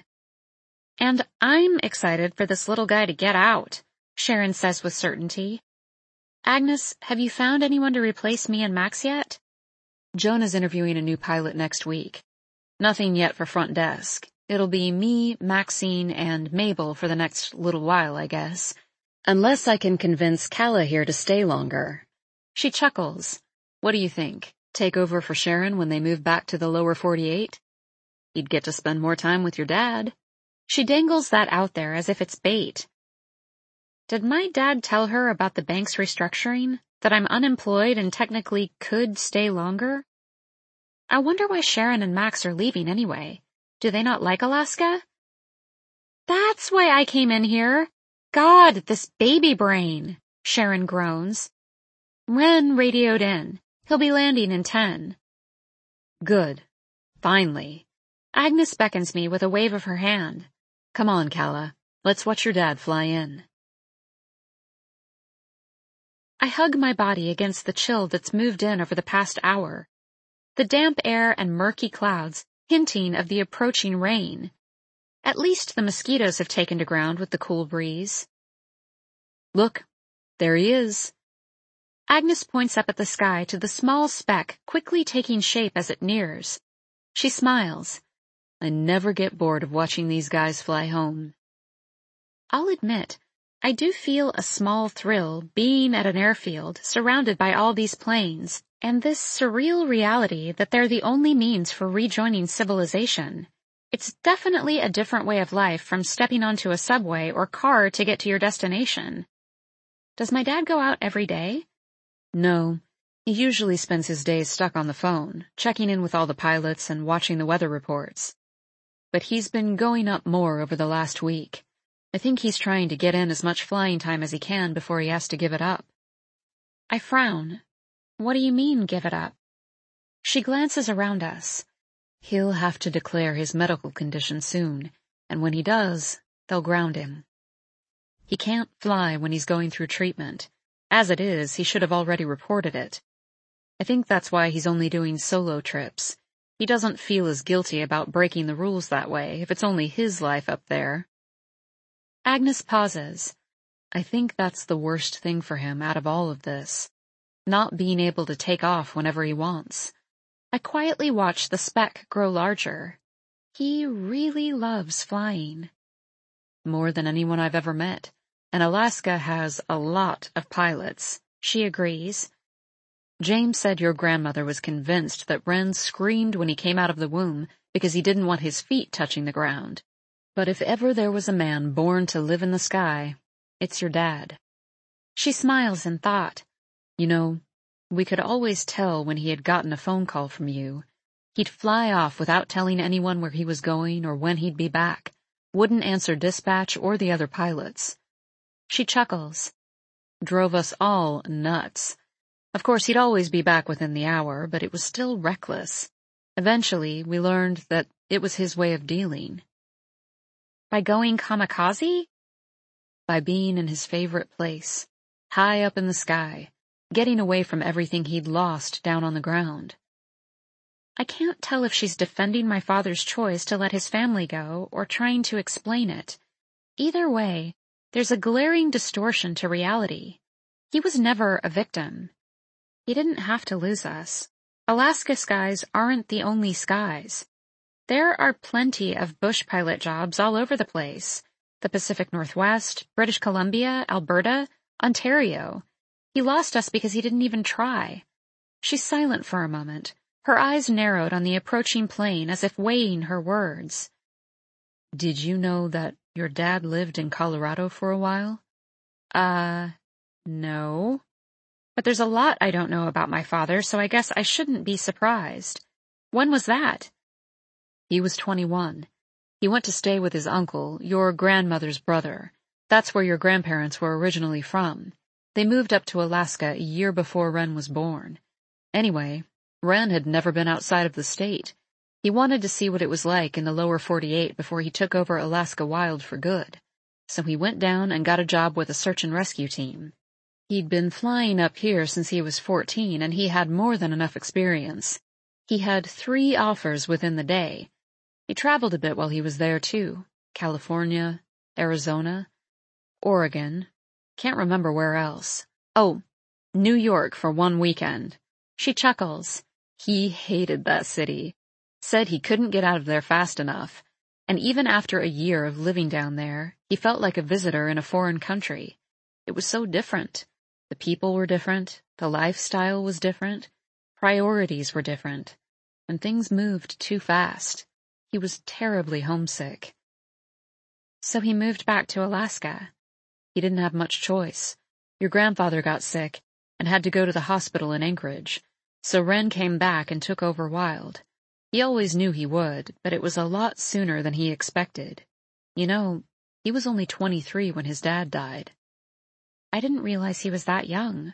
And I'm excited for this little guy to get out, Sharon says with certainty. Agnes, have you found anyone to replace me and Max yet? Jonah's interviewing a new pilot next week. Nothing yet for front desk. It'll be me, Maxine, and Mabel for the next little while, I guess. Unless I can convince Calla here to stay longer. She chuckles. What do you think? Take over for Sharon when they move back to the lower forty-eight? You'd get to spend more time with your dad. She dangles that out there as if it's bait. Did my dad tell her about the bank's restructuring? That I'm unemployed and technically could stay longer? I wonder why Sharon and Max are leaving anyway. Do they not like Alaska? That's why I came in here. God, this baby brain, Sharon groans. Ren radioed in. He'll be landing in ten. Good. Finally. Agnes beckons me with a wave of her hand. Come on, Calla. Let's watch your dad fly in. I hug my body against the chill that's moved in over the past hour. The damp air and murky clouds hinting of the approaching rain. At least the mosquitoes have taken to ground with the cool breeze. Look, there he is. Agnes points up at the sky to the small speck quickly taking shape as it nears. She smiles. I never get bored of watching these guys fly home. I'll admit, I do feel a small thrill being at an airfield surrounded by all these planes, and this surreal reality that they're the only means for rejoining civilization. It's definitely a different way of life from stepping onto a subway or car to get to your destination. Does my dad go out every day? No. He usually spends his days stuck on the phone, checking in with all the pilots and watching the weather reports. But he's been going up more over the last week. I think he's trying to get in as much flying time as he can before he has to give it up. I frown. What do you mean, give it up? She glances around us. He'll have to declare his medical condition soon, and when he does, they'll ground him. He can't fly when he's going through treatment. As it is, he should have already reported it. I think that's why he's only doing solo trips. He doesn't feel as guilty about breaking the rules that way if it's only his life up there. Agnes pauses. I think that's the worst thing for him out of all of this. Not being able to take off whenever he wants. I quietly watch the speck grow larger. He really loves flying. More than anyone I've ever met. And Alaska has a lot of pilots. She agrees. James said your grandmother was convinced that Ren screamed when he came out of the womb because he didn't want his feet touching the ground. But if ever there was a man born to live in the sky, it's your dad. She smiles in thought. You know, we could always tell when he had gotten a phone call from you. He'd fly off without telling anyone where he was going or when he'd be back. Wouldn't answer dispatch or the other pilots. She chuckles. Drove us all nuts. Of course, he'd always be back within the hour, but it was still reckless. Eventually, we learned that it was his way of dealing. By going kamikaze? by being in his favorite place, high up in the sky, getting away from everything he'd lost down on the ground. I can't tell if she's defending my father's choice to let his family go or trying to explain it. Either way, there's a glaring distortion to reality. He was never a victim. He didn't have to lose us. Alaska skies aren't the only skies. There are plenty of bush pilot jobs all over the place. The Pacific Northwest, British Columbia, Alberta, Ontario. He lost us because he didn't even try. She's silent for a moment, her eyes narrowed on the approaching plane as if weighing her words. Did you know that your dad lived in Colorado for a while? Uh, no. But there's a lot I don't know about my father, so I guess I shouldn't be surprised. When was that? He was twenty-one. He went to stay with his uncle, your grandmother's brother. That's where your grandparents were originally from. They moved up to Alaska a year before Ren was born. Anyway, Ren had never been outside of the state. He wanted to see what it was like in the lower forty-eight before he took over Alaska Wild for good. So he went down and got a job with a search and rescue team. He'd been flying up here since he was fourteen, and he had more than enough experience. He had three offers within the day. He traveled a bit while he was there, too. California, Arizona, Oregon. Can't remember where else. Oh, New York for one weekend. She chuckles. He hated that city. Said he couldn't get out of there fast enough. And even after a year of living down there, he felt like a visitor in a foreign country. It was so different. The people were different. The lifestyle was different. Priorities were different. And things moved too fast. He was terribly homesick. So he moved back to Alaska. He didn't have much choice. Your grandfather got sick and had to go to the hospital in Anchorage. So Ren came back and took over Wild. He always knew he would, but it was a lot sooner than he expected. You know, he was only twenty-three when his dad died. I didn't realize he was that young.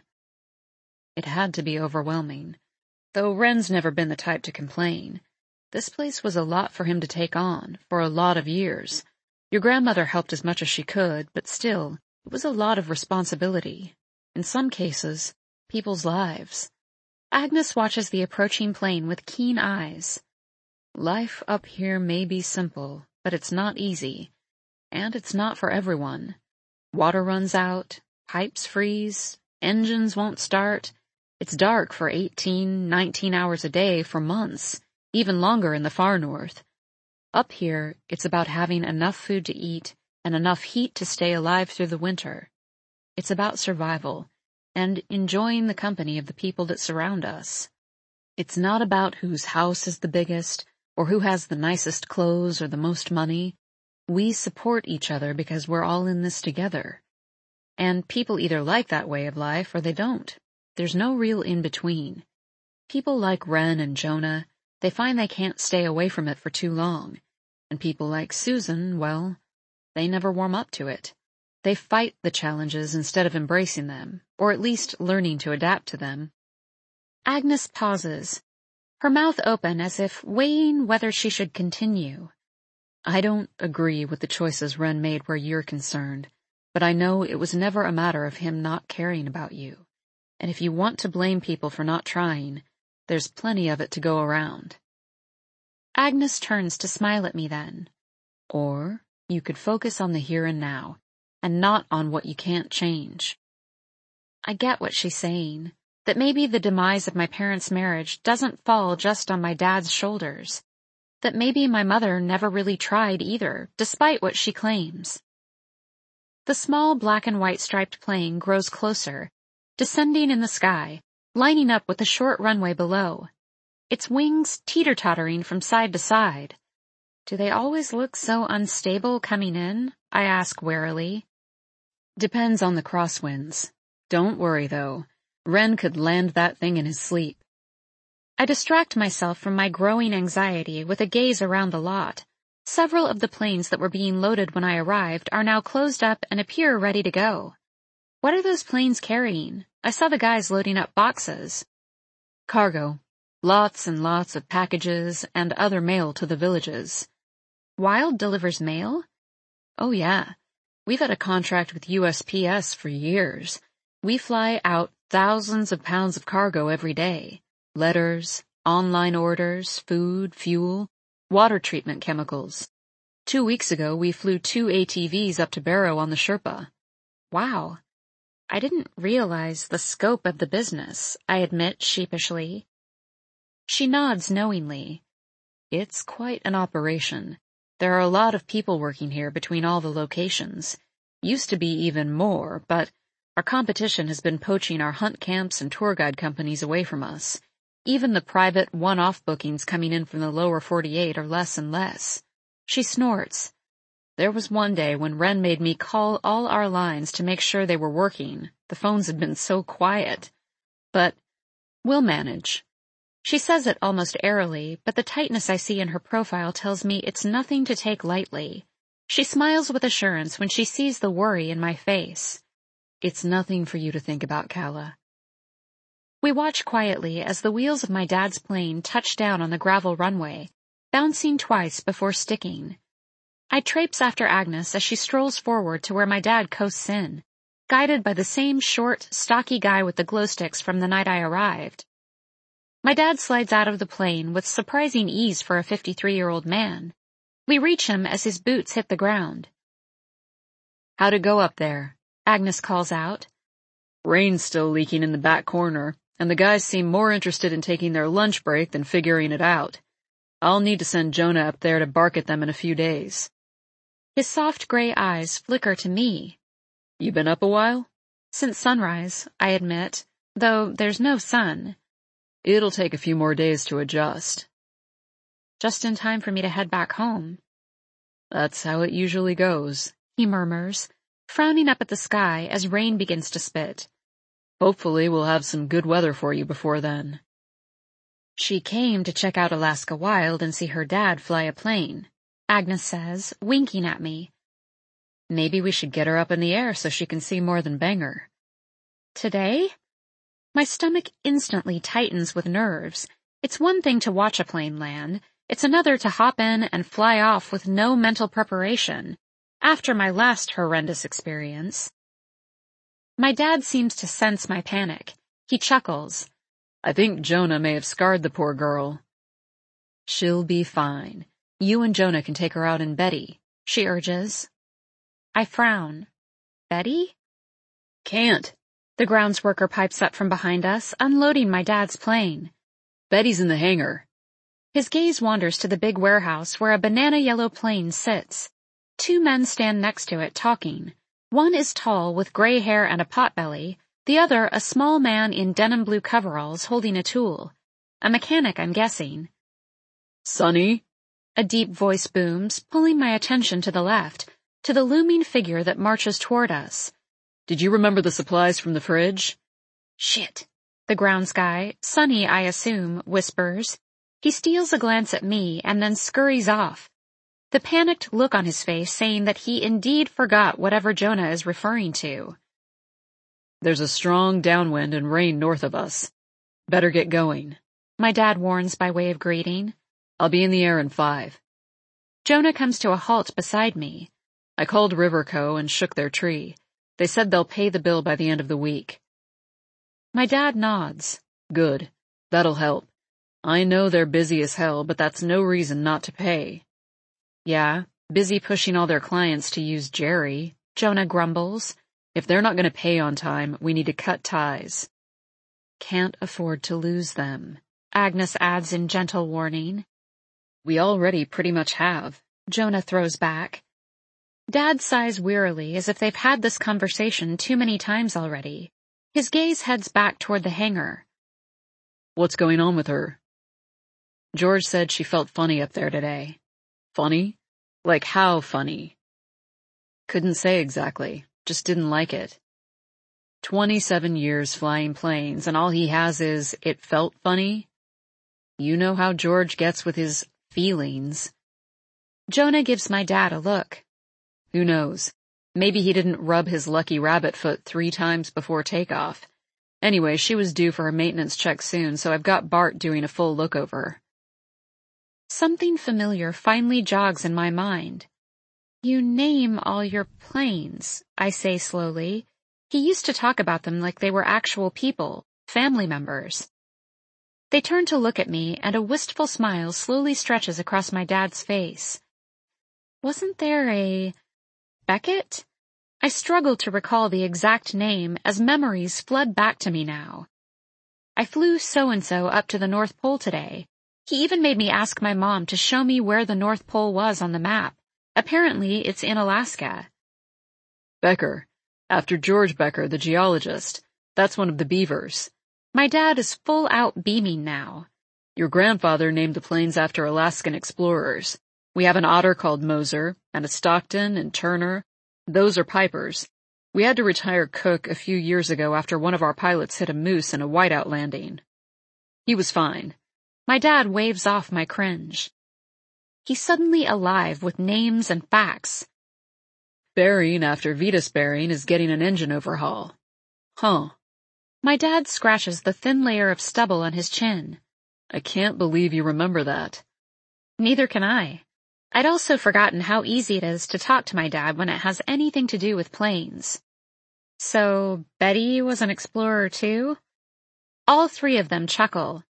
It had to be overwhelming. Though Ren's never been the type to complain. This place was a lot for him to take on, for a lot of years. Your grandmother helped as much as she could, but still, it was a lot of responsibility. In some cases, people's lives. Agnes watches the approaching plane with keen eyes. Life up here may be simple, but it's not easy. And it's not for everyone. Water runs out, pipes freeze, engines won't start. It's dark for eighteen, nineteen hours a day for months, even longer in the far north. Up here, it's about having enough food to eat and enough heat to stay alive through the winter. It's about survival and enjoying the company of the people that surround us. It's not about whose house is the biggest or who has the nicest clothes or the most money. We support each other because we're all in this together. And people either like that way of life or they don't. There's no real in-between. People like Ren and Jonah, they find they can't stay away from it for too long. And people like Susan, well, they never warm up to it. They fight the challenges instead of embracing them, or at least learning to adapt to them. Agnes pauses, her mouth open as if weighing whether she should continue. I don't agree with the choices Ren made where you're concerned, but I know it was never a matter of him not caring about you. And if you want to blame people for not trying, there's plenty of it to go around. Agnes turns to smile at me then. Or you could focus on the here and now, and not on what you can't change. I get what she's saying, that maybe the demise of my parents' marriage doesn't fall just on my dad's shoulders, that maybe my mother never really tried either, despite what she claims. The small black and white striped plane grows closer, descending in the sky, lining up with the short runway below, its wings teeter-tottering from side to side. Do they always look so unstable coming in? I ask warily. Depends on the crosswinds. Don't worry, though. Ren could land that thing in his sleep. I distract myself from my growing anxiety with a gaze around the lot. Several of the planes that were being loaded when I arrived are now closed up and appear ready to go. What are those planes carrying? I saw the guys loading up boxes. Cargo. Lots and lots of packages and other mail to the villages. Wild delivers mail? Oh yeah. We've had a contract with U S P S for years. We fly out thousands of pounds of cargo every day. Letters, online orders, food, fuel, water treatment chemicals. Two weeks ago, we flew two A T Vs up to Barrow on the Sherpa. Wow. I didn't realize the scope of the business, I admit sheepishly. She nods knowingly. It's quite an operation. There are a lot of people working here between all the locations. Used to be even more, but our competition has been poaching our hunt camps and tour guide companies away from us. Even the private one-off bookings coming in from the lower forty-eight are less and less. She snorts. There was one day when Wren made me call all our lines to make sure they were working. The phones had been so quiet. But we'll manage. She says it almost airily, but the tightness I see in her profile tells me it's nothing to take lightly. She smiles with assurance when she sees the worry in my face. It's nothing for you to think about, Calla. We watch quietly as the wheels of my dad's plane touch down on the gravel runway, bouncing twice before sticking. I traipse after Agnes as she strolls forward to where my dad coasts in, guided by the same short, stocky guy with the glow sticks from the night I arrived. My dad slides out of the plane with surprising ease for a fifty-three-year-old man. We reach him as his boots hit the ground. How'd it go up there? Agnes calls out. Rain's still leaking in the back corner, and the guys seem more interested in taking their lunch break than figuring it out. I'll need to send Jonah up there to bark at them in a few days. His soft gray eyes flicker to me. You been up a while? Since sunrise, I admit, though there's no sun. It'll take a few more days to adjust. Just in time for me to head back home. That's how it usually goes, he murmurs, frowning up at the sky as rain begins to spit. Hopefully we'll have some good weather for you before then. She came to check out Alaska Wild and see her dad fly a plane, Agnes says, winking at me. Maybe we should get her up in the air so she can see more than Bangor. Today? My stomach instantly tightens with nerves. It's one thing to watch a plane land. It's another to hop in and fly off with no mental preparation, after my last horrendous experience. My dad seems to sense my panic. He chuckles. I think Jonah may have scarred the poor girl. She'll be fine. You and Jonah can take her out in Betty, she urges. I frown. Betty? Can't. The grounds worker pipes up from behind us, unloading my dad's plane. Betty's in the hangar. His gaze wanders to the big warehouse where a banana-yellow plane sits. Two men stand next to it, talking. One is tall, with gray hair and a potbelly. The other, a small man in denim blue coveralls, holding a tool. A mechanic, I'm guessing. Sonny? A deep voice booms, pulling my attention to the left, to the looming figure that marches toward us. Did you remember the supplies from the fridge? Shit. The grounds guy, Sonny I assume, whispers. He steals a glance at me and then scurries off. The panicked look on his face saying that he indeed forgot whatever Jonah is referring to. There's a strong downwind and rain north of us. Better get going. My dad warns by way of greeting. I'll be in the air in five. Jonah comes to a halt beside me. I called Riverco and shook their tree. They said they'll pay the bill by the end of the week. My dad nods. Good. That'll help. I know they're busy as hell, but that's no reason not to pay. Yeah, busy pushing all their clients to use Jerry, Jonah grumbles. If they're not going to pay on time, we need to cut ties. Can't afford to lose them, Agnes adds in gentle warning. We already pretty much have, Jonah throws back. Dad sighs wearily as if they've had this conversation too many times already. His gaze heads back toward the hangar. What's going on with her? George said she felt funny up there today. Funny? Like how funny? Couldn't say exactly. Just didn't like it. Twenty-seven years flying planes, and all he has is, it felt funny? You know how George gets with his feelings. Jonah gives my dad a look. Who knows? Maybe he didn't rub his lucky rabbit foot three times before takeoff. Anyway, she was due for her maintenance check soon, so I've got Bart doing a full lookover. Something familiar finally jogs in my mind. You name all your planes, I say slowly. He used to talk about them like they were actual people, family members. They turn to look at me, and a wistful smile slowly stretches across my dad's face. Wasn't there a Beckett? I struggle to recall the exact name as memories flood back to me now. I flew so-and-so up to the North Pole today. He even made me ask my mom to show me where the North Pole was on the map. Apparently, it's in Alaska. Becker. After George Becker, the geologist. That's one of the beavers. My dad is full out beaming now. Your grandfather named the plains after Alaskan explorers. We have an otter called Moser, and a Stockton and Turner. Those are Pipers. We had to retire Cook a few years ago after one of our pilots hit a moose in a whiteout landing. He was fine. My dad waves off my cringe. He's suddenly alive with names and facts. Bering after Vitus Bering is getting an engine overhaul. Huh. My dad scratches the thin layer of stubble on his chin. I can't believe you remember that. Neither can I. I'd also forgotten how easy it is to talk to my dad when it has anything to do with planes. So, Betty was an explorer too? All three of them chuckle.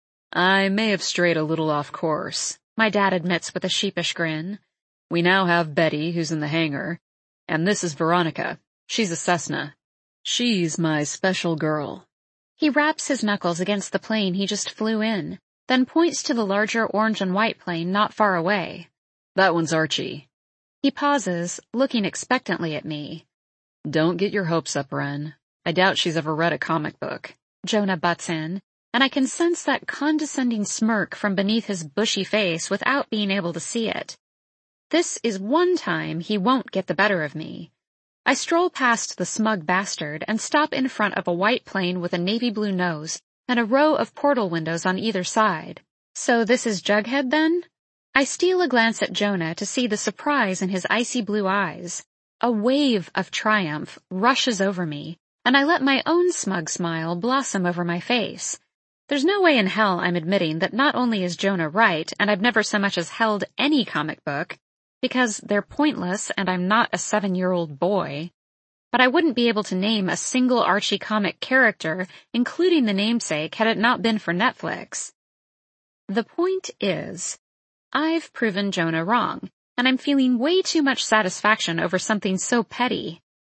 I may have strayed a little off course, my dad admits with a sheepish grin. We now have Betty, who's in the hangar, and this is Veronica. She's a Cessna. She's my special girl. He raps his knuckles against the plane he just flew in, then points to the larger orange and white plane not far away. That one's Archie. He pauses, looking expectantly at me. Don't get your hopes up, Ren. I doubt she's ever read a comic book. Jonah butts in, and I can sense that condescending smirk from beneath his bushy face without being able to see it. This is one time he won't get the better of me. I stroll past the smug bastard and stop in front of a white plane with a navy blue nose and a row of portal windows on either side. So this is Jughead then? I steal a glance at Jonah to see the surprise in his icy blue eyes. A wave of triumph rushes over me, and I let my own smug smile blossom over my face. There's no way in hell I'm admitting that not only is Jonah right, and I've never so much as held any comic book, because they're pointless and I'm not a seven-year-old boy, but I wouldn't be able to name a single Archie comic character, including the namesake, had it not been for Netflix. The point is, I've proven Jonah wrong, and I'm feeling way too much satisfaction over something so petty.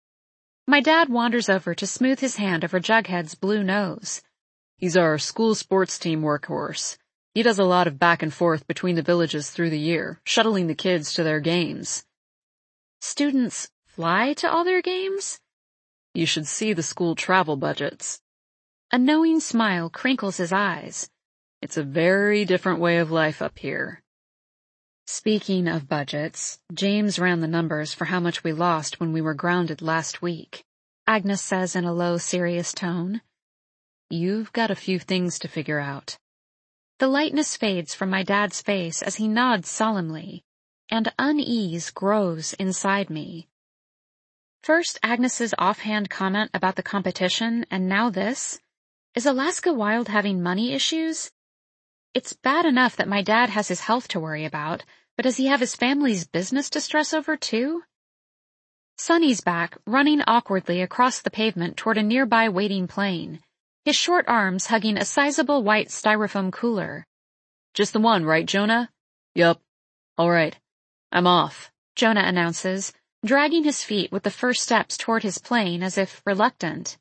My dad wanders over to smooth his hand over Jughead's blue nose. He's our school sports team workhorse. He does a lot of back and forth between the villages through the year, shuttling the kids to their games. Students fly to all their games? You should see the school travel budgets. A knowing smile crinkles his eyes. It's a very different way of life up here. Speaking of budgets, James ran the numbers for how much we lost when we were grounded last week. Agnes says in a low, serious tone. You've got a few things to figure out. The lightness fades from my dad's face as he nods solemnly, and unease grows inside me. First Agnes's offhand comment about the competition, and now this? Is Alaska Wild having money issues? It's bad enough that my dad has his health to worry about, but does he have his family's business to stress over too? Sonny's back, running awkwardly across the pavement toward a nearby waiting plane, his short arms hugging a sizable white styrofoam cooler. Just the one, right, Jonah? Yup. All right. I'm off, Jonah announces, dragging his feet with the first steps toward his plane as if reluctant.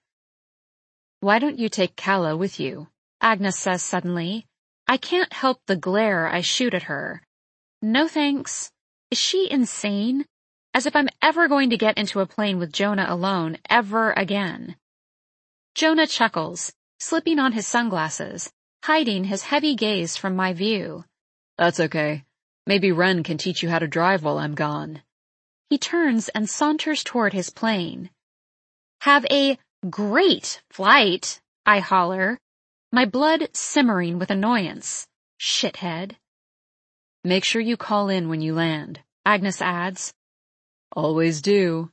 Why don't you take Calla with you? Agnes says suddenly. I can't help the glare I shoot at her. No thanks. Is she insane? As if I'm ever going to get into a plane with Jonah alone ever again. Jonah chuckles, slipping on his sunglasses, hiding his heavy gaze from my view. That's okay. Maybe Ren can teach you how to drive while I'm gone. He turns and saunters toward his plane. Have a great flight, I holler, my blood simmering with annoyance. Shithead. Make sure you call in when you land, Agnes adds. Always do.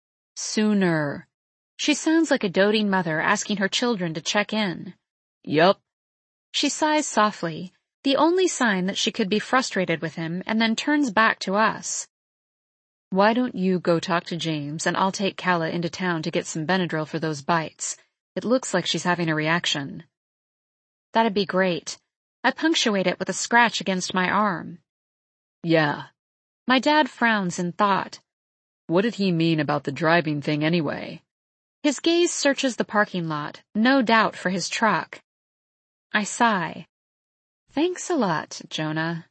Sooner. She sounds like a doting mother asking her children to check in. Yup. She sighs softly, the only sign that she could be frustrated with him, and then turns back to us. Why don't you go talk to James and I'll take Calla into town to get some Benadryl for those bites. It looks like she's having a reaction. That'd be great. I punctuate it with a scratch against my arm. Yeah. My dad frowns in thought. What did he mean about the driving thing anyway? His gaze searches the parking lot, no doubt for his truck. I sigh. Thanks a lot, Jonah.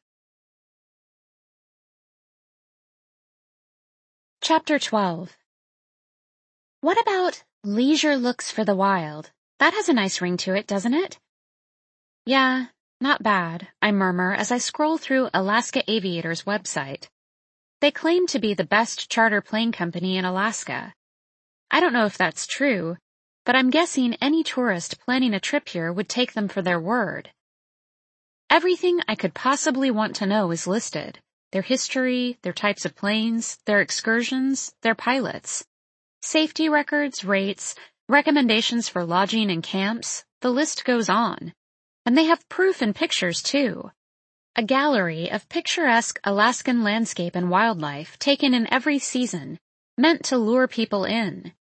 Chapter twelve. What about Leisure Looks for the Wild? That has a nice ring to it, doesn't it? Yeah, not bad, I murmur as I scroll through Alaska Aviator's website. They claim to be the best charter plane company in Alaska. I don't know if that's true, but I'm guessing any tourist planning a trip here would take them for their word. Everything I could possibly want to know is listed. Their history, their types of planes, their excursions, their pilots. Safety records, rates, recommendations for lodging and camps, the list goes on. And they have proof and pictures too. A gallery of picturesque Alaskan landscape and wildlife taken in every season, meant to lure people in.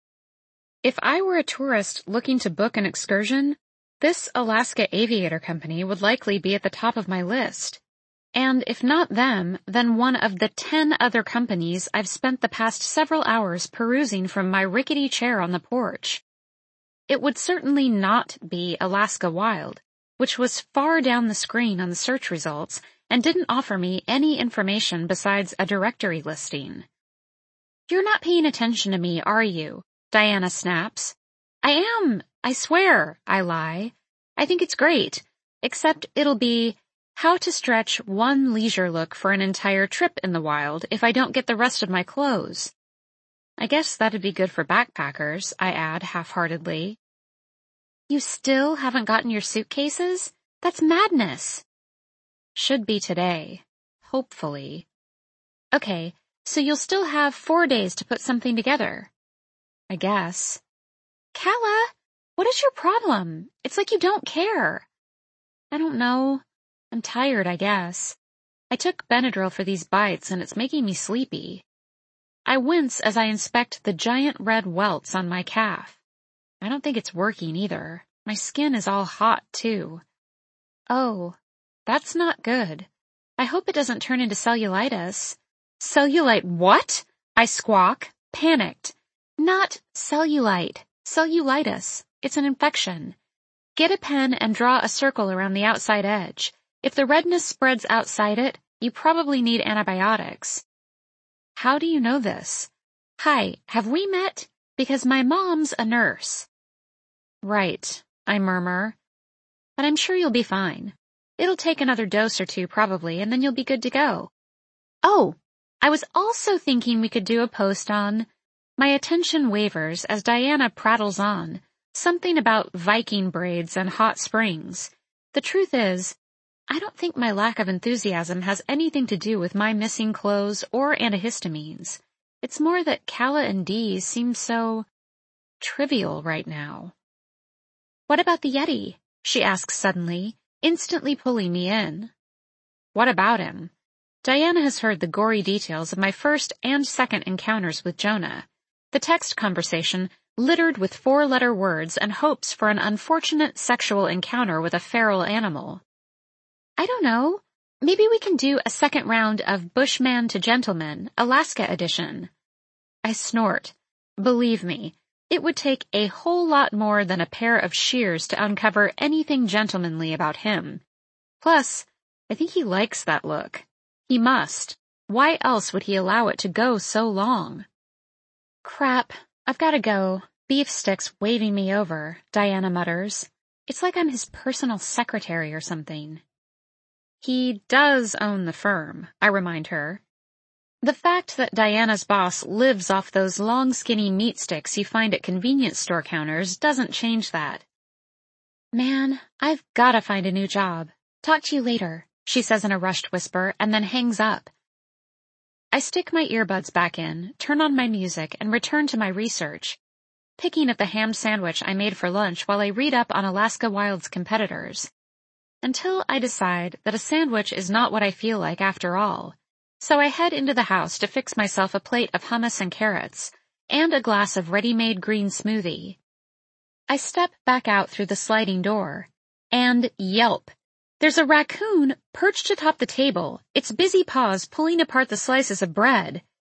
If I were a tourist looking to book an excursion, this Alaska Aviator Company would likely be at the top of my list. And if not them, then one of the ten other companies I've spent the past several hours perusing from my rickety chair on the porch. It would certainly not be Alaska Wild, which was far down the screen on the search results and didn't offer me any information besides a directory listing. You're not paying attention to me, are you? Diana snaps. I am, I swear, I lie. I think it's great, except it'll be how to stretch one leisure look for an entire trip in the wild if I don't get the rest of my clothes. I guess that'd be good for backpackers, I add half-heartedly. You still haven't gotten your suitcases? That's madness. Should be today. Hopefully. Okay, so you'll still have four days to put something together. I guess. Calla, what is your problem? It's like you don't care. I don't know. I'm tired, I guess. I took Benadryl for these bites and it's making me sleepy. I wince as I inspect the giant red welts on my calf. I don't think it's working either. My skin is all hot, too. Oh, that's not good. I hope it doesn't turn into cellulitis. Cellulite what? I squawk, panicked. Not cellulite, cellulitis. It's an infection. Get a pen and draw a circle around the outside edge. If the redness spreads outside it, you probably need antibiotics. How do you know this? Hi, have we met? Because my mom's a nurse. Right, I murmur. But I'm sure you'll be fine. It'll take another dose or two probably, and then you'll be good to go. Oh, I was also thinking we could do a post on... My attention wavers as Diana prattles on, something about Viking braids and hot springs. The truth is, I don't think my lack of enthusiasm has anything to do with my missing clothes or antihistamines. It's more that Calla and Dee seem so trivial right now. What about the Yeti? She asks suddenly, instantly pulling me in. What about him? Diana has heard the gory details of my first and second encounters with Jonah. The text conversation littered with four-letter words and hopes for an unfortunate sexual encounter with a feral animal. I don't know. Maybe we can do a second round of Bushman to Gentleman, Alaska edition. I snort. Believe me, it would take a whole lot more than a pair of shears to uncover anything gentlemanly about him. Plus, I think he likes that look. He must. Why else would he allow it to go so long? Crap, I've gotta go. Beef sticks waving me over, Diana mutters. It's like I'm his personal secretary or something. He does own the firm, I remind her. The fact that Diana's boss lives off those long skinny meat sticks you find at convenience store counters doesn't change that. Man, I've gotta find a new job. Talk to you later, she says in a rushed whisper and then hangs up. I stick my earbuds back in, turn on my music, and return to my research, picking at the ham sandwich I made for lunch while I read up on Alaska Wild's competitors. Until I decide that a sandwich is not what I feel like after all. So I head into the house to fix myself a plate of hummus and carrots, and a glass of ready-made green smoothie. I step back out through the sliding door, and yelp. There's a raccoon perched atop the table, its busy paws pulling apart the slices of bread.